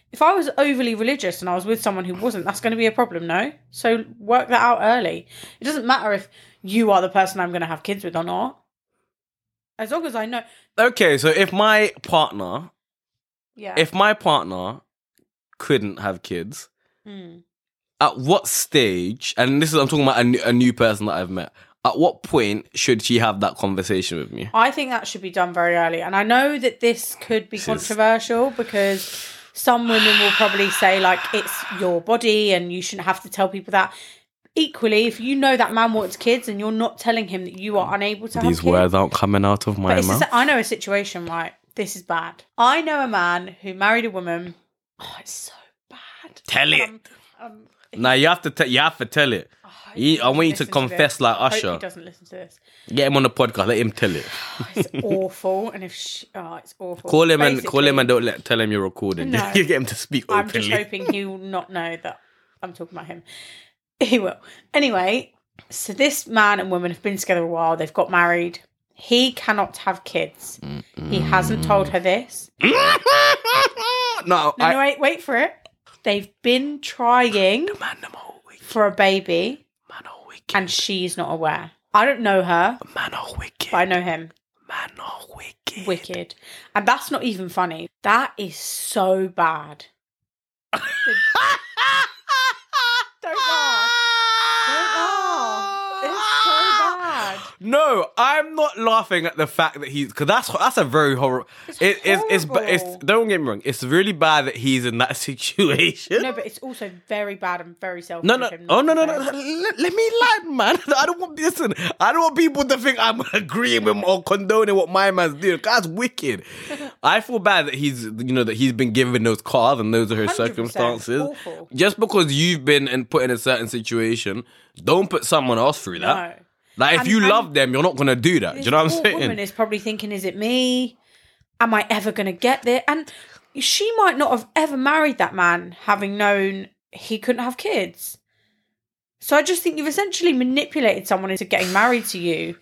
If I was overly religious and I was with someone who wasn't, that's going to be a problem, no? So work that out early. It doesn't matter if you are the person I'm going to have kids with or not. As long as I know. Okay, so if my partner, Yeah. if my partner couldn't have kids, Mm. at what stage, and this is, I'm talking about a new, a new person that I've met, at what point should she have that conversation with me? I think that should be done very early. And I know that this could be This is- controversial because some women will probably say, like, it's your body and you shouldn't have to tell people that. Equally, if you know that man wants kids and you're not telling him that you are unable to have These kids. words aren't coming out of my But it's mouth. just, I know a situation, right? This is bad. I know a man who married a woman. Oh, it's so bad. Tell it. Um, um, Nah, you have to te- you have to tell it. I hope You- he I want you doesn't to listen confess this. like I hope Usher. he doesn't listen to this. Get him on the podcast. Let him tell it. Oh, it's awful. And if she, oh, it's awful. Call him and call him Basically, and don't let tell him you're recording. No. You get him to speak I'm just openly. hoping he will not know that I'm talking about him. He will. Anyway, so this man and woman have been together a while. They've got married. He cannot have kids. He hasn't told her this. no, No, I, no, wait, wait for it. They've been trying man, them all wicked. for a baby, Man, all wicked. and she's not aware. I don't know her, Man, all wicked. but I know him. Man, all wicked. Wicked. And that's not even funny. That is so bad. Don't laugh. Don't laugh. It's so bad. No, I'm not laughing at the fact that he's because that's that's a very horrible. It's It, it's it's ba- it's horrible. don't get me wrong. It's really bad that he's in that situation. No, but it's also very bad and very selfish. No, no, of him oh not no, no, to no! say. Let, let me land, man. I don't want listen. I don't want people to think I'm agreeing with him or condoning what my man's doing. That's wicked. I feel bad that he's, you know, that he's been given those cars and those are her one hundred percent. circumstances. Awful. Just because you've been and put in a certain situation, don't put someone else through that. No. Like if And- you and love them, you're not gonna do that. Do you know what I'm This poor saying? woman is probably thinking, is it me? Am I ever going to get there? And she might not have ever married that man having known he couldn't have kids. So I just think you've essentially manipulated someone into getting married to you.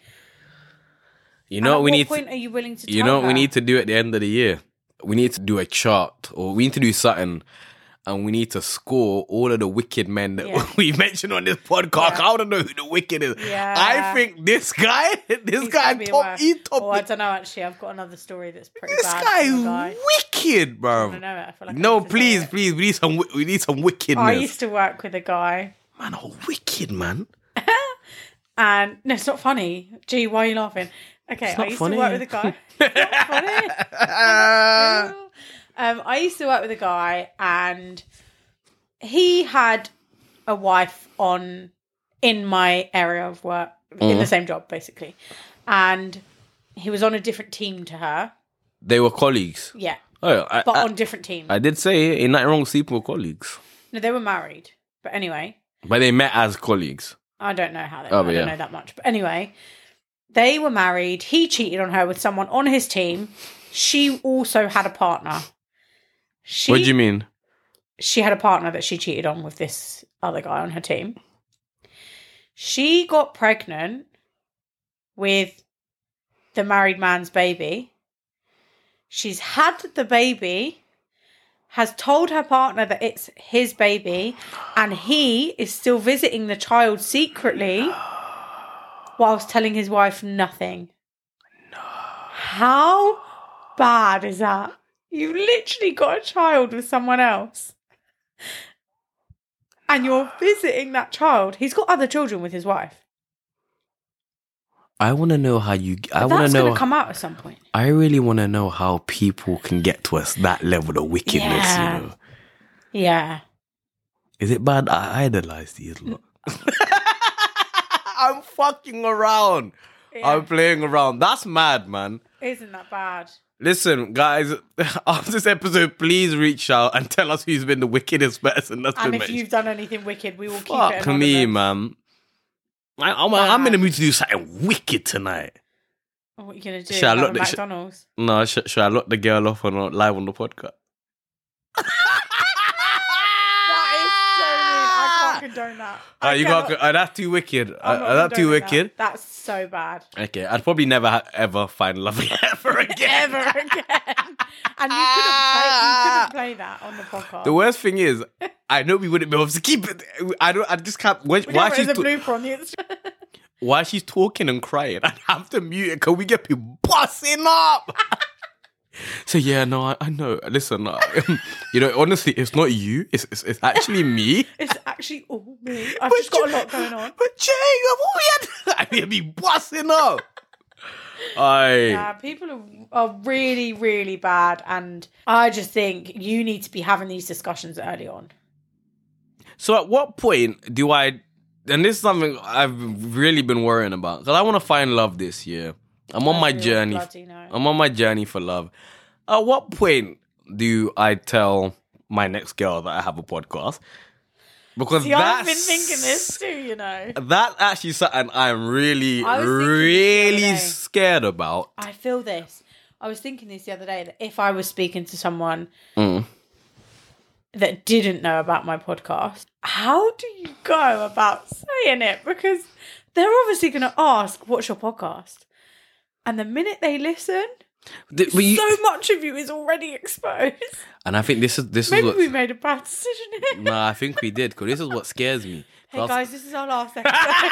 You And know at what we what need. point To, are you willing to you tell know what we her? need to do at the end of the year. We need to do a chart, or we need to do something, and we need to score all of the wicked men that Yeah. we mentioned on this podcast. Yeah. I don't know who the wicked is. Yeah. I think this guy, this He's guy, gonna be top, worse. he top. Oh, I don't know, actually. I've got another story that's pretty this bad. guy from a is guy. wicked, bro. I know it. I feel like I No, need to say please, it. please, we need some, wi- we need some wickedness. I used to work with a guy, Man, oh, wicked, man. and no, it's not funny. Gee, why are you laughing? Okay, It's I not used funny. to work with a guy. It's not funny. um, I used to work with a guy, and he had a wife on in my area of work, in the same job, basically, and he was on a different team to her. They were colleagues. Yeah, Oh, I, but I, on different teams. I did say ain't nothing wrong with sleeping with colleagues, No, they were married. But anyway, but they met as colleagues. I don't know how they. Oh, I but don't yeah. know that much. But anyway, they were married. He cheated on her with someone on his team. She also had a partner. She, What do you mean? She had a partner that she cheated on with this other guy on her team. She got pregnant with the married man's baby. She's had the baby, has told her partner that it's his baby, and he is still visiting the child secretly whilst telling his wife nothing. No. How bad is that? You've literally got a child with someone else. And you're visiting that child. He's got other children with his wife. I want to know how you. I But want that's to know. going to come out at some point. I really want to know how people can get to us that level of wickedness. Yeah. You know, Yeah. is it bad? I idolize these lot. I'm fucking around. Yeah. I'm playing around. That's mad, man. Isn't that bad? Listen, guys, after this episode, please reach out and tell us who's been the wickedest person that's And been if mentioned. you've done anything wicked, we will keep it Fuck anonymous. me, man. I, I'm, I'm in the mood to do something wicked tonight. What are you going to do? Should I Have look a the- sh- McDonald's? No, sh- should I lock the girl off on live on the podcast? That is so mean. I can't condone that. Uh, I you cannot- got uh, that's too wicked. Uh, I'm not uh, that's too condoning wicked. that. That's so bad. Okay, I'd probably never ha- ever find love again. ever again. Ever again. And you couldn't, play, you couldn't play that on the podcast. The worst thing is, I know we wouldn't be able to keep it. I don't. I just can't. Why, we why have it she's as a ta- blooper on the Instagram. While she's talking and crying, I have to mute it because we get people busting up. So yeah, no, I, I know. Listen, uh, you know, honestly, it's not you. It's it's, it's actually me. It's actually all me. I've But just got Jay- a lot going on. But Jay, what we had? I need be busting up. I. Yeah, people are, are really, really bad, and I just think you need to be having these discussions early on. So at what point do I? And this is something I've really been worrying about because I want to find love this year. I'm on my Real journey. bloody no. I'm on my journey for love. At what point do I tell my next girl that I have a podcast? Because See, that's, I've been thinking this too, you know. That's actually something I'm really, I was thinking this the other really day. scared about. I feel this. I was thinking this the other day that if I was speaking to someone Mm. that didn't know about my podcast, how do you go about saying it? Because they're obviously going to ask, what's your podcast? And the minute they listen, Th- but you- so much of you is already exposed. and I think this is this Maybe is what. we made a bad decision here. Nah, I think we did because this is what scares me. Hey Plus- guys, this is our last episode.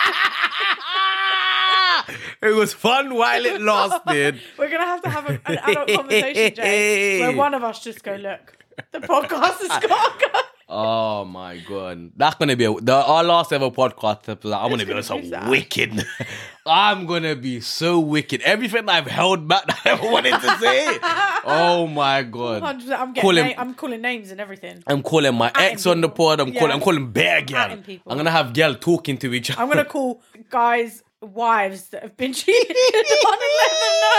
It was fun while it lasted. We're going to have to have a, an adult conversation, Jay, where one of us just go, look, the podcast has got to go. Oh my god, that's gonna be a, the, our last ever podcast episode. I'm gonna be gonna so be sad. wicked. I'm gonna be so wicked. Everything I've held back that I ever wanted to say. Oh my god, one hundred percent. I'm, Call getting him- na- I'm calling names and everything. I'm calling my Atting ex on the people. pod. I'm Yeah. calling. I'm calling bear girl. Atting people. I'm gonna have girl talking to each other. I'm going to call guys' wives that have been cheated on and let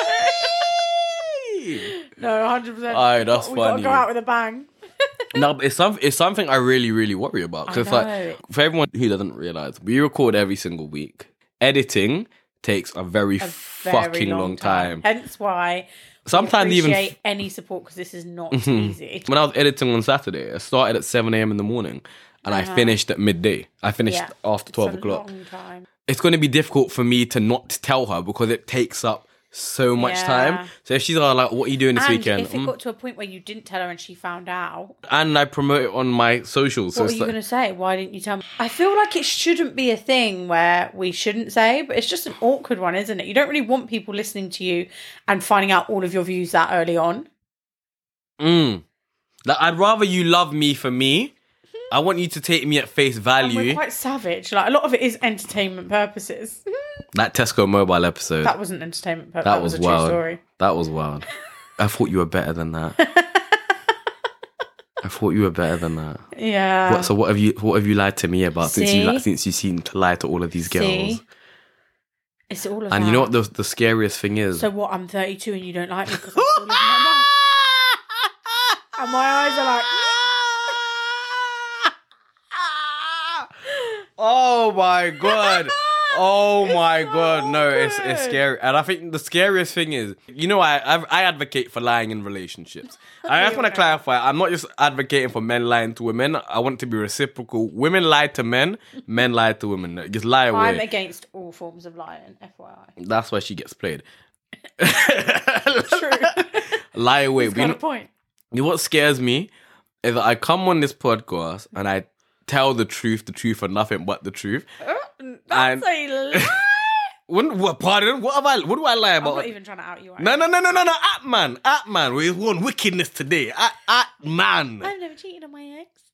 them know. No, one hundred percent. Aye, that's we got funny. to go out with a bang. No, but it's something. It's something I really, really worry about. I Because know. like, for everyone who doesn't realize, we record every single week. Editing takes a very A fucking very long, time. Hence why Sometimes we even appreciate any support because this is not easy. when I was editing on Saturday, I started at seven a.m. in the morning and I finished at midday. I finished Uh-huh. Yeah. after twelve It's a o'clock. long time. It's going to be difficult for me to not tell her because it takes up so much Yeah. time. So if she's all like, what are you doing this And weekend? if it Mm. got to a point where you didn't tell her and she found out, And I promote it on my socials. So what were it's you like, going to say? Why didn't you tell me? I feel like it shouldn't be a thing where we shouldn't say, but it's just an awkward one, isn't it? You don't really want people listening to you and finding out all of your views that early on. mm. Like, I'd rather you love me for me. I want you to take me at face And value. we're quite savage. Like, a lot of it is entertainment purposes. That Tesco mobile episode. That wasn't entertainment purposes. That That, was, was a true wild. story. That was wild. I thought you were better than that. I thought you were better than that. Yeah. What, so what have you what have you lied to me about since you See? li- since you seem to lie to all of these girls? See? It's all of And that. you know what the the scariest thing is? So what, I'm thirty-two and you don't like me because I'm still living my mum. And my eyes are like... Oh my god. Oh my so god. No, it's it's awkward. scary. And I think the scariest thing is, you know, I I, I advocate for lying in relationships. I just want to Okay. clarify, I'm not just advocating for men lying to women. I want it to be reciprocal. Women lie to men, men lie to women. Just lie away. I'm against all forms of lying, F Y I. That's why she gets played. True. Lie away. He's But you got know, a point. you know what scares me is that I come on this podcast and I tell the truth, the truth, and nothing but the truth. That's a lie. What, what? Pardon? What have I? What do I lie I'm about? not even trying to out you. No, no, no, no, no, no. At man, at man. We're on wickedness today. At, at man. I've never cheated on my ex.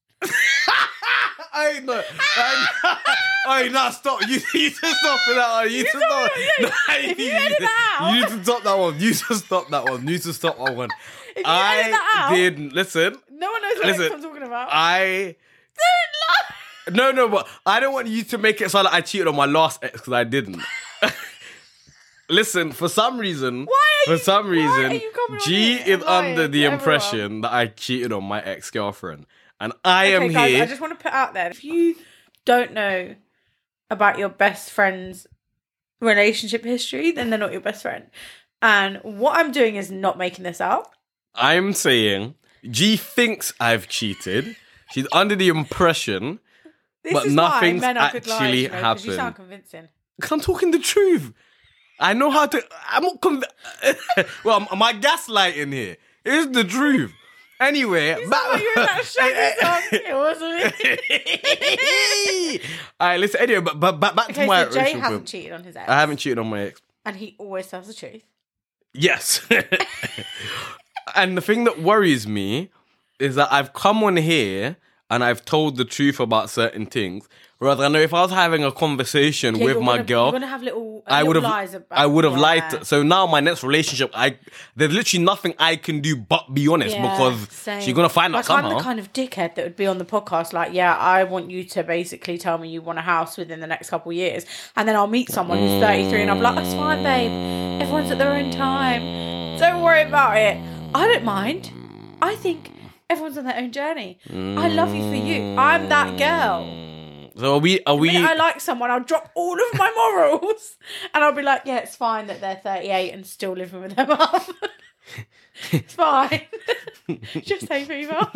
I know. I know. Stop. You, you need to stop with that one. You need to stop. No, If you edit that out. You need to stop that one. You need to stop that one. You need to stop that one. If you edit that I out- did. Listen. No one knows what Listen, ex I'm talking about. I. Don't lie. No, no, but I don't want you to make it sound like I cheated on my last ex because I didn't. Listen, for some reason, Why are for you- some why reason, are you coming on G here is and lying under the to impression that I cheated on my ex-girlfriend. And I Okay, am guys, here. I just want to put out there, if you don't know about your best friend's relationship history, then they're not your best friend. And what I'm doing is not making this up. I'm saying G thinks I've cheated. She's under the impression This But is nothing's why men are good actually liars, you know, 'cause you happened. sound convincing. 'cause I'm talking the truth. I know how to. I'm not conv- Well, am I gaslighting here? It's the truth. Anyway, You sound like you were in that Shaggy song. It wasn't it? All right, listen. Anyway, but, but, but back Okay, to my so Jay original hasn't point. cheated on his ex. I haven't cheated on my ex. And he always tells the truth. Yes. And the thing that worries me is that I've come on here and I've told the truth about certain things. Rather, I know if I was having a conversation Yeah, with you're my gonna, girl, You're going to have little, uh, I would little have, lies about I would have yeah. lied. To, so now my next relationship, I there's literally nothing I can do but be honest Yeah, because same. she's gonna find out like, somehow. I'm the kind of dickhead that would be on the podcast like, yeah, I want you to basically tell me you want a house within the next couple of years. And then I'll meet someone who's thirty-three and I'm like, that's fine, babe. Everyone's at their own time. Don't worry about it. I don't mind. I think everyone's on their own journey. I love you for you. I'm that girl. So are we? Are The we? minute I like someone, I'll drop all of my morals and I'll be like, yeah, it's fine that they're thirty-eight and still living with their mum. It's fine. Just hay fever.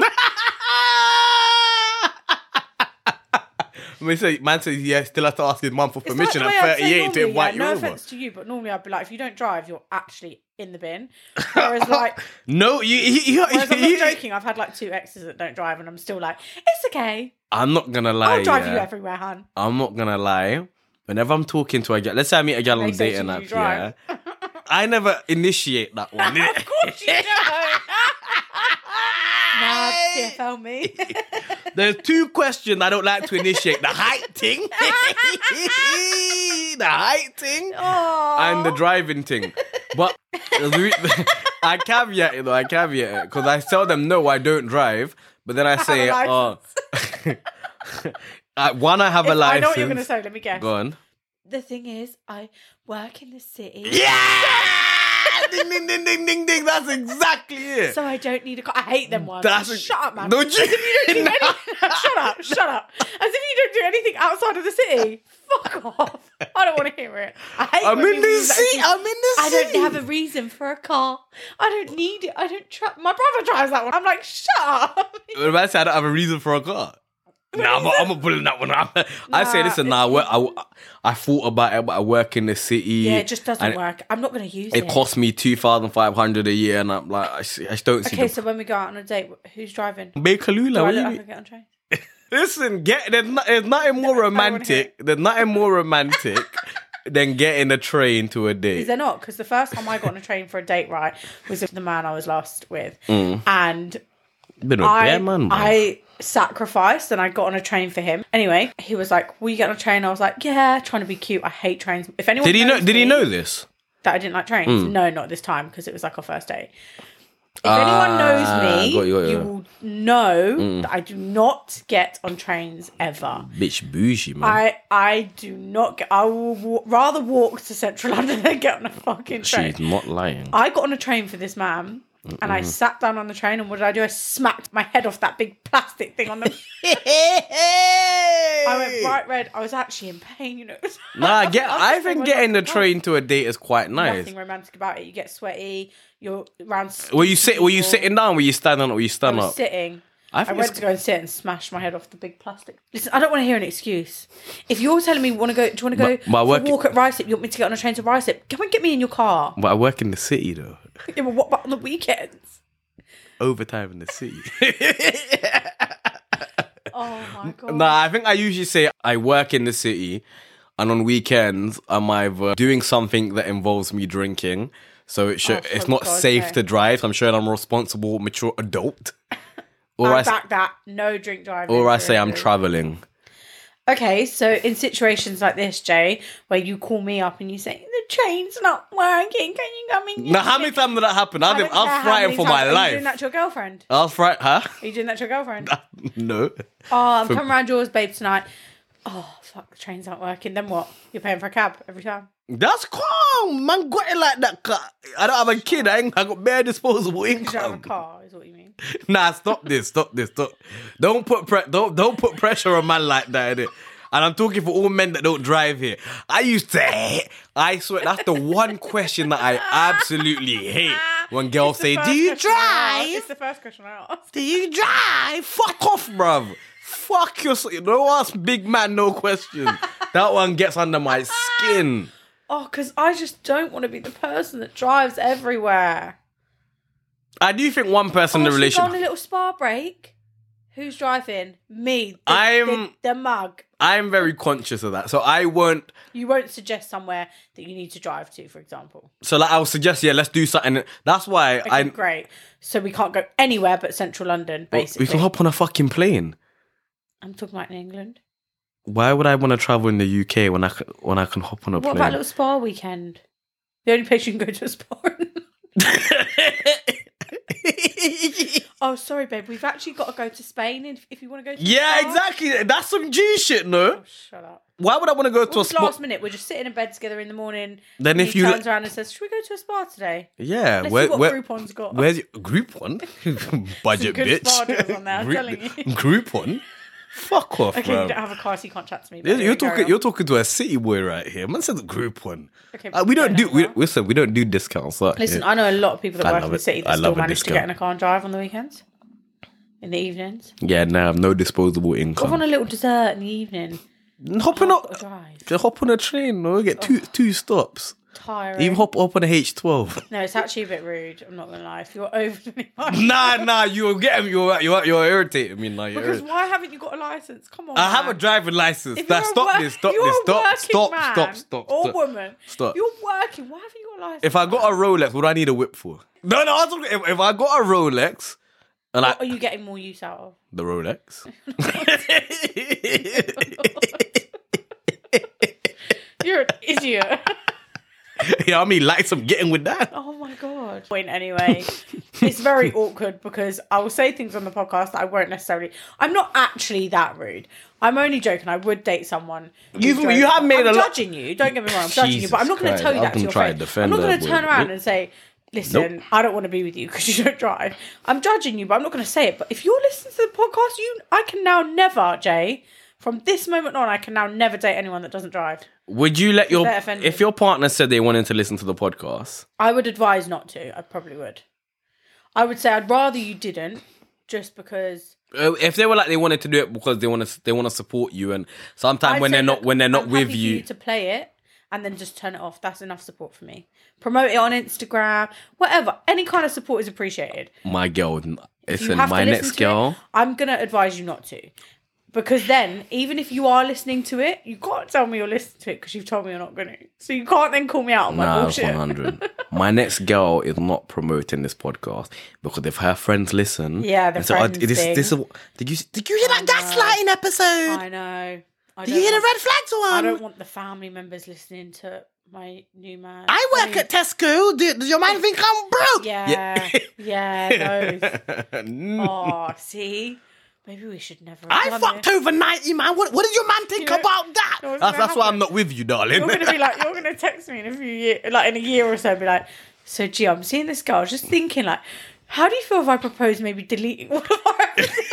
I mean, so man says yeah, still have to ask his mum for It's like permission the way at I'd say thirty-eight to normally, invite yeah, no you over. offense to you, but normally I'd be like, if you don't drive, you're actually in the bin. Whereas like, No, you. you, you, whereas I'm you- not joking. I've had like two exes that don't drive, and I'm still like, it's okay. I'm not gonna lie. I'll drive yeah. you everywhere, hun. I'm not gonna lie. Whenever I'm talking to a girl, let's say I meet a girl on They a say to dating you, app, "You drive." yeah, I never initiate that one. Of course you don't. Nah, T F L me. There's two questions I don't like to initiate: the height thing, the height thing, Aww. and the driving thing. But I caveat it though. I caveat it because I tell them no, I don't drive. But then I say, have a oh, uh, one, I have a If- I license. know what you're going to say. Let me guess. Go on. The thing is, I work in the city. Yeah! Ding, ding, ding, ding, ding, ding. That's exactly it. So I don't need a car. I hate them ones. That's a- Shut up, man. Don't you? As if you don't do anything. Shut up, shut up. As if you don't do anything outside of the city. Fuck off. I don't want to hear it. I hate I'm when in people the use that city. excuse. I'm in the I city. don't have a reason for a car. I don't need it. I don't try. My brother drives that one. I'm like, shut up. What if I say I don't have a reason for a car? Nah, I'm, I'm not pulling that one up. I say, Nah, listen, nah, I, work, I, I thought about it, but I work in the city. Yeah, it just doesn't and work. I'm not going to use it. It costs me two thousand five hundred a year, and I'm like, I, see, I just don't see Okay, the... so when we go out on a date, who's driving? Bakalula, Do I what look do you like I mean? get on train? Listen, get, there's, not, there's nothing more I wanna hear romantic. There's nothing more romantic than getting a train to a Is date. there not? Because the first time I got on a train for a date, right, was with the man I was last with. Mm. And Been a I, bear man, bro. I sacrificed and I got on a train for him. Anyway, he was like, will you get on a train? I was like, yeah, trying to be cute. I hate trains. If anyone Did he know? knows Did he me know this? that I didn't like trains? Mm. No, not this time because it was like our first date. If Ah, anyone knows me, got you, got you. you will know Mm. that I do not get on trains ever. Bitch bougie, man. I I do not get. I will wa- rather walk to Central London than get on a fucking train. She's not lying. I got on a train for this man, and I sat down on the train. And what did I do? I smacked my head off that big plastic thing on the. I went bright red. I was actually in pain. You know. Nah, get. was I just think like, getting the oh, train to a date is quite nice. Nothing romantic about it. You get sweaty. You're around. Were you sit? Were you people. sitting down? Were you standing? Or were you I standing was up? sitting. I I think went it's- to go and sit and smash my head off the big plastic. Listen, I don't want to hear an excuse. If you're telling me, want to go? Do you want to go But- but I for work- a walk at Ryesip? You want me to get on a train to Ryesip? Come and get me in your car. But I work in the city though. Yeah, but what about on the weekends? Overtime in the city. Oh my god. Nah, I think I usually say I work in the city, and on weekends I'm either doing something that involves me drinking. So it should, Oh, for it's not God's safe sake. to drive. So I'm sure I'm a responsible, mature adult. Or I I, s- back that. No drink driving. or I say I'm Really. traveling. Okay, so in situations like this, Jay, where you call me up and you say the train's not working, can you come in? Now, how many times did that happen? I I've don't been, care I was how frightened many for times. my Are you doing that life. to your girlfriend? I was frightened, huh? Are you doing that to your girlfriend? No. Oh, I'm coming around yours, babe, tonight. Oh, fuck, the trains aren't working. Then what? You're paying for a cab every time. That's calm. Man got it like that. car. I don't have a kid. I, ain't, I got bare disposable You don't have a income. car, is what you mean. Nah, stop this. Stop this. Stop. Don't put pre- don't don't put pressure on man like that. Innit? And I'm talking for all men that don't drive here. I used to hate. I swear that's the one question that I absolutely hate when girls It's the say, first "Do you question I asked. drive? It's the first question I asked. Do you drive? Fuck off, bruv. Fuck yourself. Don't ask big man no question. That one gets under my skin. Oh, because I just don't want to be the person that drives everywhere. I do think one person oh, in the should we relationship. go on a little spa break? Who's driving? Me. The, I'm the, the mug. I'm very conscious of that, so I won't. You won't suggest somewhere that you need to drive to, for example. So like, I'll suggest, yeah, let's do something. That's why Okay, I. great. So we can't go anywhere but central London, basically. We can hop on a fucking plane. I'm talking about in England. Why would I want to travel in the U K when I can, when I can hop on a What plane? about a little spa weekend? The only place you can go to a spa. Oh, sorry, babe. We've actually got to go to Spain if, if you want to go to Yeah, a spa. exactly. That's some G shit, no? Oh, shut up. Why would I want to go to a Well, spa? last minute, we're just sitting in bed together in the morning. Then if he you turns around and says, should we go to a spa today? Yeah, Let's where, see what where, Groupon's got. Where's your group one? Budget Some good bitch. spa deals on there, I'm Group- telling you. Group one? Fuck off, Okay, bro. you don't have a car, so you can't chat to me. but You're, anyway, you're carry talking. on. You're talking to a city boy right here. Man said the group one. Okay, Uh, we don't don't do. have We, that. listen, we don't do discounts. Like, Listen, yeah. I know a lot of people that I work love in the it. city I that love still a manage to discount. get in a car and drive on the weekends. In the evenings. Yeah, nah, I have no disposable Go on income. a little dessert in the evening. Hop on Oh, a, I've got to drive. can hop on a train. No, get two two stops. Tiring. Even hop up on a H twelve. No, it's actually a bit rude. I'm not going to lie. If you're over twenty-five. Nah, nah, you're getting you're you're you're irritating me now. You're Because irritating. why haven't you got a license? Come on. I have a man. driving license. If Nah, you're a stop work- this. Stop you're this. a Stop. working Stop. man Stop. Stop. Or Stop. woman. Stop. You're working. Why haven't you got a license? If I got a Rolex, what do I need a whip for? No, no. I was talking, if, if I got a Rolex, and What I are you getting more use out of? the Rolex. You're an idiot. Yeah, I mean, like some getting with that. Oh my god. Point anyway. It's very awkward because I will say things on the podcast that I won't necessarily. I'm not actually that rude. I'm only joking. I would date someone. who's You've- drove- you have made I'm a lot- judging you. Don't get me wrong. I'm judging you, but I'm not going to Jesus tell you Christ, that to I'm your trying face. to defend I'm not going her, to turn boy. around Nope. and say, "Listen, Nope. I don't want to be with you because you don't drive." I'm judging you, but I'm not going to say it. But if you're listening to the podcast, you, I can now never, Jay. From this moment on, I can now never date anyone that doesn't drive. Would you let your they're offended. if your partner said they wanted to listen to the podcast? I would advise not to. I probably would. I would say I'd rather you didn't, just because. Uh, If they were like they wanted to do it because they want to, they want to support you, and sometimes I'd when say, they're not look, when they're not I'm with happy you, for you to play it and then just turn it off. That's enough support for me. Promote it on Instagram, whatever. Any kind of support is appreciated. my girl, If you listen, have my to listen next to girl. it, I'm gonna advise you not to, because then even if you are listening to it, you can't tell me you're listening to it because you've told me you're not gonna. So you can't then call me out on my Nah, it's bullshit. one hundred. My next girl is not promoting this podcast because if her friends listen, Yeah, the and so, uh, friends this, thing. this is, did you did you hear that know. gaslighting episode? I know. I Did you hear don't the want- red flags one? I don't want the family members listening to my new man. I work mean, at Tesco. Do- Does your man think I'm broke? Yeah, yeah, those. No. Oh, see, maybe we should never. Have I done fucked this. over ninety, man. What, what does your man think You know- about that? you know what's That's, gonna that's why I'm happen? not with you, darling. You're gonna be like, you're gonna text me in a few years, like in a year or so, be like, so gee, I'm seeing this girl. I was just thinking, like, how do you feel if I propose maybe deleting one of our episodes?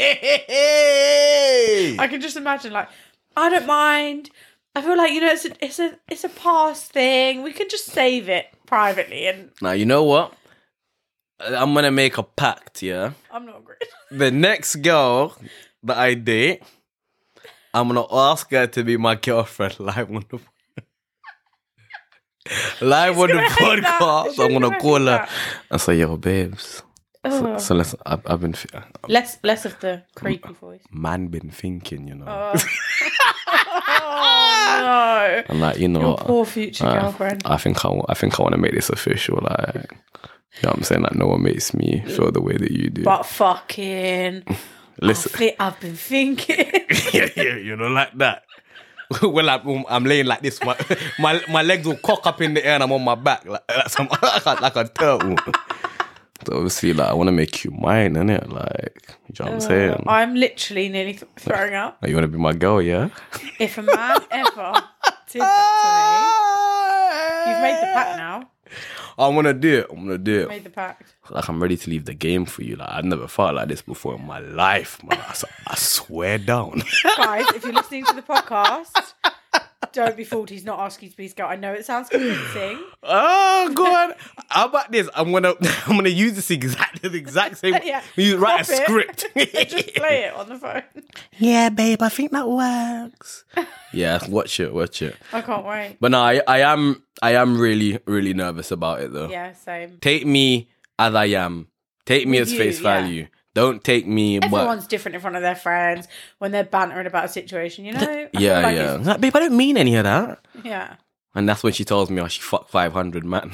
I can just imagine, like, I don't mind. I feel like, you know, it's a, it's a, it's a past thing. We can just save it privately, and Now, you know what? I'm going to make a pact, yeah? I'm not great. The next girl that I date, I'm going to ask her to be my girlfriend live on the live on the gonna hate that. podcast. She's I'm going gonna to call hate her that. and say, yo, babes. So, Oh. so listen, I've, I've been, Less, less of the creepy voice. man been thinking, you know. Oh, oh no. I'm like, you know, Your poor future uh, girlfriend. I think I, wa- I think I want to make this official. Like, you know what I'm saying? Like, no one makes me feel the way that you do. But fucking, Listen, I thi- I've been thinking. yeah, yeah, you know, like that. Well, I'm, I'm laying like this. My, my my legs will cock up in the air and I'm on my back like like, some, like, a, like a turtle. So obviously, like, I want to make you mine, innit? Like, you know what I'm saying? I'm literally nearly th- throwing up. Like, you want to be my girl, yeah? If a man ever did that to me, you've made the pact now. I'm gonna do it. I'm gonna do it. Made the pact. Like, I'm ready to leave the game for you. Like, I've never felt like this before in my life, man. I, s- I swear down. Guys, if you're listening to the podcast, don't be fooled. He's not asking you to be his girl. I know it sounds convincing. Oh, God. how about this? I'm gonna I'm gonna use this exact the exact same. Yeah. You write a Crop it. script. Just play it on the phone. Yeah, babe, I think that works. Yeah, watch it, watch it. I can't wait. But no, I, I am I am really really nervous about it though. Yeah, same. Take me as I am. Take me With as you, face yeah. value. Don't take me. Everyone's different in front of their friends when they're bantering about a situation, you know? I feel Yeah, like yeah. it's- Like, babe, I don't mean any of that. Yeah. And that's when she tells me, oh, she fucked five hundred, man.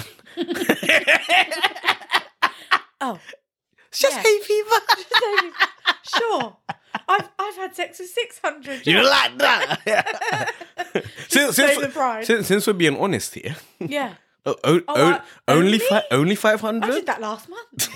Oh. It's just Yeah. hay fever. Sure. I've I've had sex with six hundred. You like that? since, Save since, the pride. since, since we're being honest here, Yeah. o- o- Oh, o- uh, only, only? fi- only five I hundred? did that last month.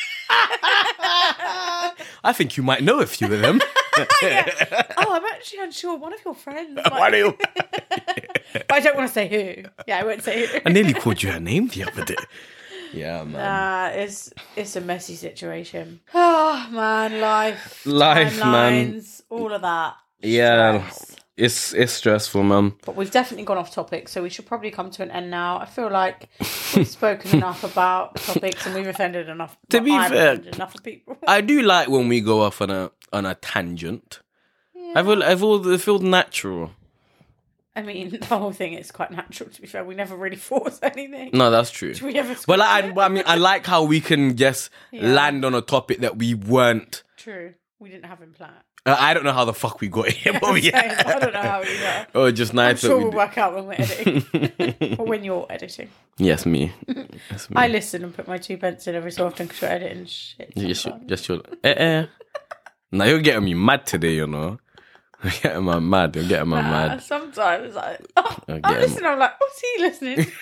I think you might know a few of them. Yeah. Oh, I'm actually unsure. One of your friends. Why might- do you? But I don't want to say who. Yeah, I won't say who. I nearly called you her name the other day. Yeah, man. Uh, it's it's a messy situation. Oh man, life, Life, man. timelines, all of that. Yeah. Stress. It's it's stressful, man. But we've definitely gone off topic, so we should probably come to an end now. I feel like we've spoken enough about topics and we've offended enough. To well, be I've fair, offended enough of people. I do like when we go off on a on a tangent. I feel I feel it feels natural. I mean, the whole thing is quite natural. To be fair, we never really force anything. No, that's true. Do we ever? Well, I, script it? I mean, I like how we can just Yeah. land on a topic that we weren't. True. We didn't have him planned. Uh, I don't know how the fuck we got here, but Same. yeah. I don't know how we got. Oh, just I'm nice. that sure we we'll did- work out when we're editing or when you're editing. Yes, me. Yes, me. I listen and put my two pence in every so often because you're editing shit. Just, sometimes. just your. Eh, eh. Now you're getting me mad today, you know. You're getting me mad. You're getting me Uh, mad. sometimes I, oh, You're I getting listen. I'm like, what's he listening to?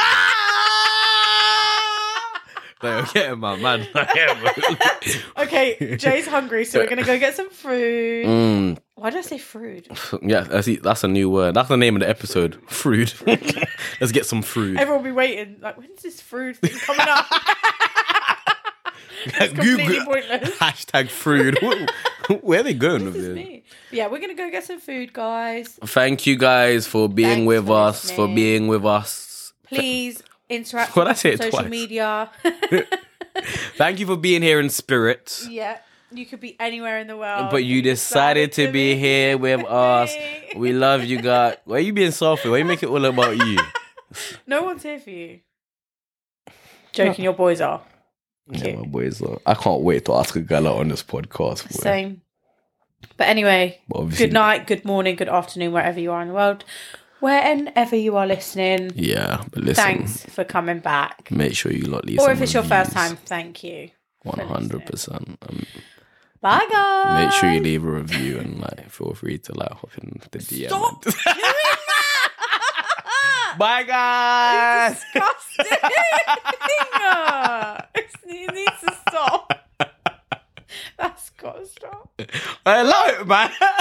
No, you're getting me mad. Okay, Jay's hungry, so we're gonna go get some food. Mm, Why did I say food? yeah, that's, that's a new word. That's the name of the episode. Fruit. Let's get some fruit. Everyone will be waiting. Like, when's this food thing coming up? It's completely pointless. hashtag fruit. Where are they going This with is this? me. Yeah, we're gonna go get some food, guys. Thank you guys for being Thanks with for us, for listening. being with us. Please interact Well, with I us say on it social twice. media. Thank you for being here in spirit. Yeah, you could be anywhere in the world, But you decided to be here with us. We love you, God. Why are you being selfish? Why you make it all about you? No one's here for you. Joking, your boys are. Yeah, my boys. uh, I can't wait to ask a girl out on this podcast. boy. Same. But anyway, But obviously- good night, good morning, good afternoon, wherever you are in the world. Wherever you are listening, Yeah, but listen. thanks for coming back. Make sure you lot leave Or some if it's your first reviews. time, thank you. for One hundred listening. percent. Um, Bye, guys. Make sure you leave a review and like feel free to like hop in the D M. Stop doing that. Bye, guys. Disgusting. It's- it needs to stop. That's got to stop. I love it, man.